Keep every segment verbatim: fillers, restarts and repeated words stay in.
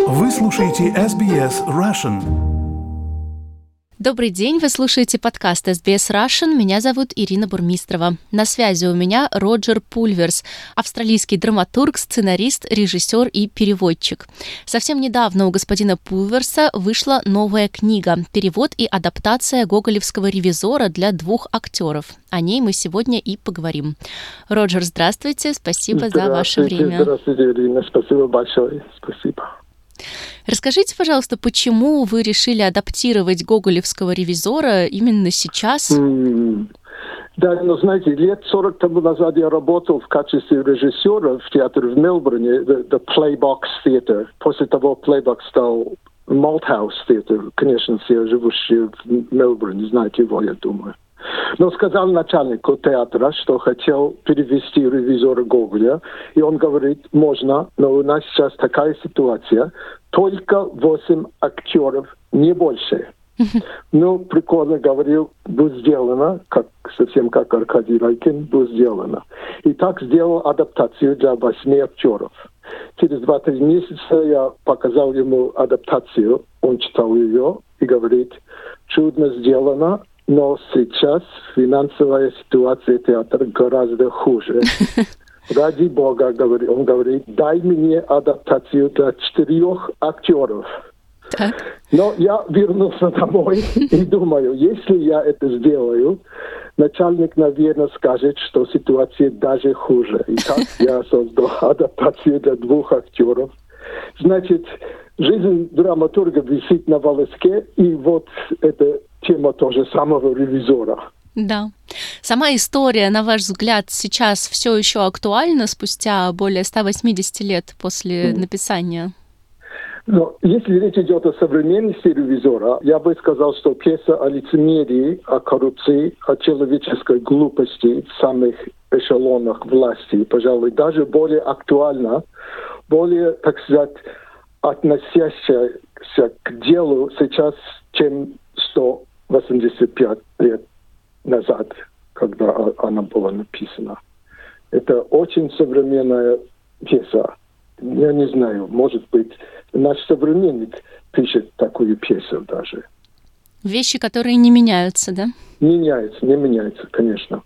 Вы слушаете эс би эс Russian. Добрый день, вы слушаете подкаст эс би эс Russian. Меня зовут Ирина Бурмистрова. На связи у меня Роджер Пульверс, австралийский драматург, сценарист, режиссер и переводчик. Совсем недавно у господина Пульверса вышла новая книга «Перевод и адаптация гоголевского ревизора» для двух актеров. О ней мы сегодня и поговорим. Роджер, здравствуйте, спасибо здравствуйте, за ваше время. Здравствуйте, Ирина, спасибо большое, спасибо. Расскажите, пожалуйста, почему вы решили адаптировать гоголевского ревизора именно сейчас? Mm. Да, ну, знаете, лет сорок тому назад я работал в качестве режиссера в театре в Мелбурне, the, the Playbox Theatre. После того Playbox стал Malthouse Theatre. Конечно, все живущие в Мелбурне знают его, я думаю. Но сказал начальнику театра, что хотел перевести ревизора Гоголя, и он говорит, можно, но у нас сейчас такая ситуация, только восемь актеров, не больше. Ну, прикольно говорил, будет сделано, как, совсем как Аркадий Райкин, будет сделано. И так сделал адаптацию для восьми актеров. Через два-три месяца я показал ему адаптацию, он читал ее и говорит, чудно сделано, но сейчас финансовая ситуация театра гораздо хуже. Ради Бога, он говорит, дай мне адаптацию для четырех актеров. Так. Но я вернулся домой и думаю, если я это сделаю, начальник, наверное, скажет, что ситуация даже хуже. И так я создал адаптацию для двух актеров. Значит, жизнь драматурга висит на волоске, и вот это тема тоже самого ревизора. Да. Сама история, на ваш взгляд, сейчас все еще актуальна спустя более ста восьмидесяти лет после mm. написания? Но если речь идет о современности ревизора, я бы сказал, что пьеса о лицемерии, о коррупции, о человеческой глупости в самых эшелонах власти, пожалуй, даже более актуальна, более, так сказать, относящаяся к делу сейчас, чем сто восемьдесят пять лет назад, когда она была написана. Это очень современная пьеса. Я не знаю, может быть, наш современник пишет такую пьесу даже. Вещи, которые не меняются, да? Меняются, не меняются, конечно.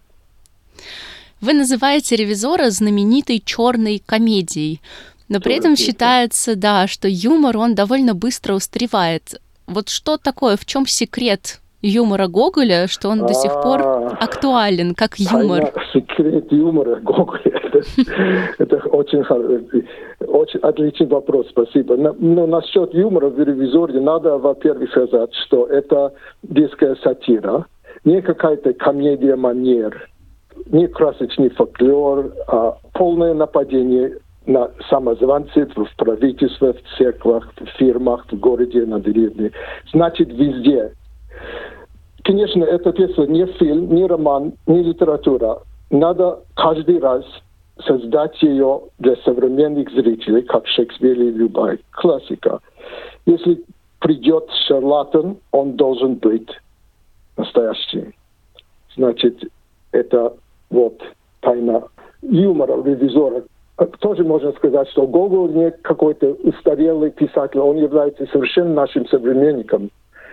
Вы называете «Ревизора» знаменитой черной комедией, но при этом считается, да, что юмор, он довольно быстро устаревает. Вот что такое, в чем секрет юмора Гоголя, что он до сих пор актуален, как юмор? Секрет юмора Гоголя. Это очень очень отличный вопрос, спасибо. Но насчет юмора в «Ревизоре» надо, во-первых, сказать, что это детская сатира, не какая-то комедия манер, не красочный фольклор, а полное нападение на самозванцев в правительстве, в церквах, в фирмах, в городе, на деревне. Значит, везде. Конечно, эта пьеса не фильм, не роман, не литература. Надо каждый раз создать ее для современных зрителей, как Шекспир или любая классика. Если придет шарлатан, он должен быть настоящим. Значит, это вот тайна юмора ревизора. Тоже можно сказать, что Гоголь не какой-то устарелый писатель, он является совершенно нашим современником.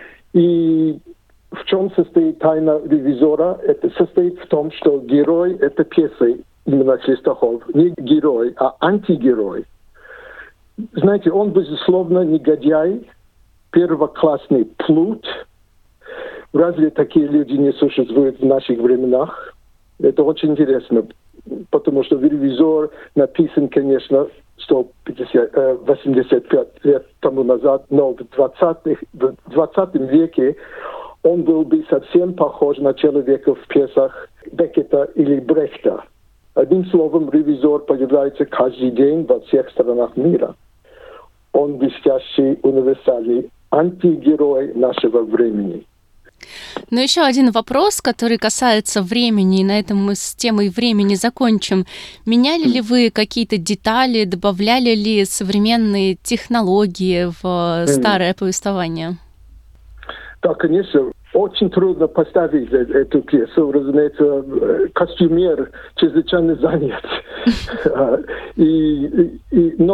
И в чем состоит тайна ревизора? Это состоит в том, что герой этой пьесы, именно Хлестаков, не герой, а антигерой. Знаете, он, безусловно, негодяй, первоклассный плут. Разве такие люди не существуют в наших временах? Это очень интересно, потому что «Ревизор» написан, конечно, сто восемьдесят пять лет тому назад, но в двадцатом веке он был бы совсем похож на человека в пьесах Беккета или Брехта. Одним словом, «Ревизор» появляется каждый день во всех странах мира. Он блестящий, универсальный антигерой нашего времени. Но еще один вопрос, который касается времени, и на этом мы с темой времени закончим. Меняли ли вы какие-то детали, добавляли ли современные технологии в старое повествование? Да, конечно. Очень трудно поставить эту пьесу. Разумеется, костюмер чрезвычайно занят. и, и, но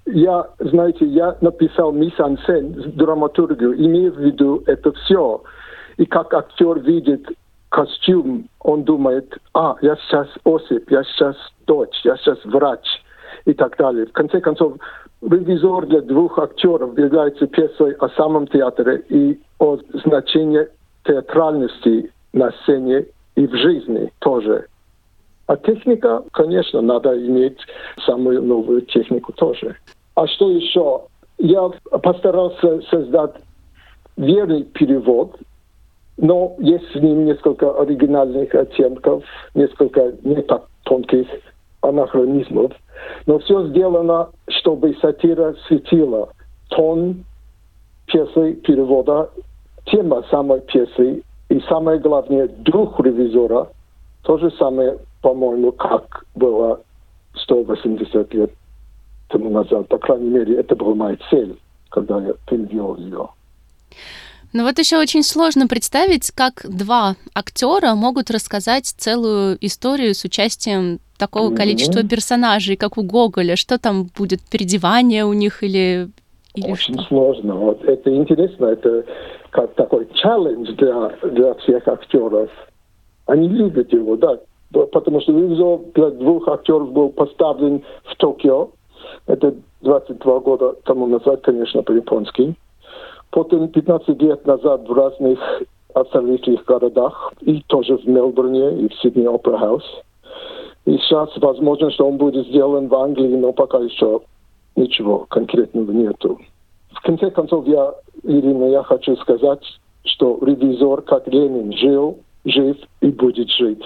я, знаете, я написал миз-ан-сцен, драматургию, имея в виду это все. И как актер видит костюм, он думает, а, я сейчас Осип, я сейчас дочь, я сейчас врач и так далее. В конце концов, ревизор для двух актеров является пьесой о самом театре и о значении театральности на сцене и в жизни тоже. А техника, конечно, надо иметь самую новую технику тоже. А что еще? Я постарался создать верный перевод, но есть в нем несколько оригинальных оттенков, несколько не так тонких анахронизмов. Но все сделано, чтобы сатира светила тон пьесы, перевода, тема самой пьесы и, самое главное, дух ревизора. То же самое, по-моему, как было сто восемьдесят лет тому назад. По крайней мере, это была моя цель, когда я перевел ее. Ну вот еще очень сложно представить, как два актера могут рассказать целую историю с участием такого mm-hmm. количества персонажей, как у Гоголя. Что там будет, переодевание у них или... или очень что? Сложно. Вот это интересно. Это как такой челлендж для, для всех актеров. Они любят его, да. Потому что ревизор для двух актеров был поставлен в Токио. Это двадцать два года тому назад, конечно, по-японски. Потом пятнадцать лет назад в разных австралийских городах, и тоже в Мельбурне, и в Сидней Опера Хаус. И сейчас возможно, что он будет сделан в Англии, но пока еще ничего конкретного нету. В конце концов, я, Ирина, я хочу сказать, что ревизор, как Ленин, жил, жив и будет жить.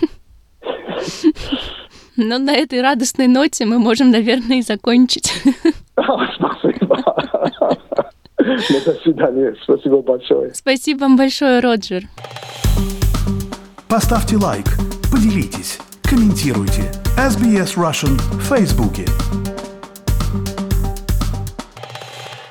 Ну, на этой радостной ноте мы можем, наверное, и закончить. Спасибо. До свидания. Спасибо большое. Спасибо вам большое, Роджер. Поставьте лайк, поделитесь, комментируйте. эс би эс Russian в Фейсбуке.